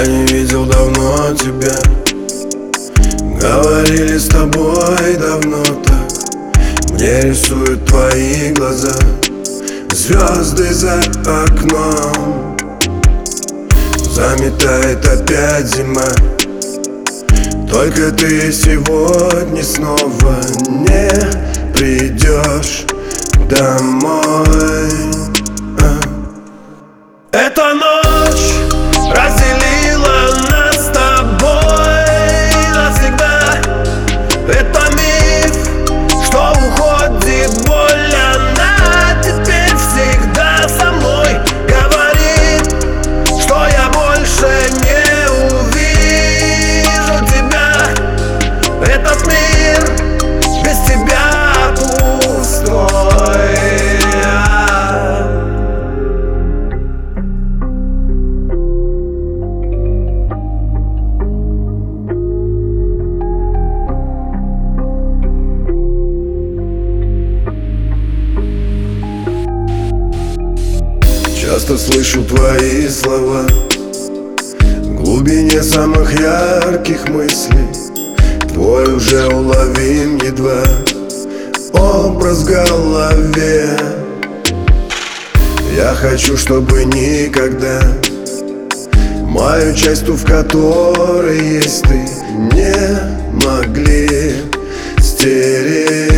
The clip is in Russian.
не видел давно тебя. Говорили с тобой давно так. Мне рисуют твои глаза, звезды за окном. Заметает опять зима. Только ты сегодня снова не придешь домой. Эта ночь разделила нас с тобой навсегда. Это миф, что уходит боль, она теперь всегда со мной. Говорит, что я больше не увижу тебя. Этот мир без тебя пустой. Часто слышу твои слова в глубине самых ярких мыслей. Твой уже уловим едва образ в голове. Я хочу, чтобы никогда мою часть, ту, в которой есть ты, не могли стереть.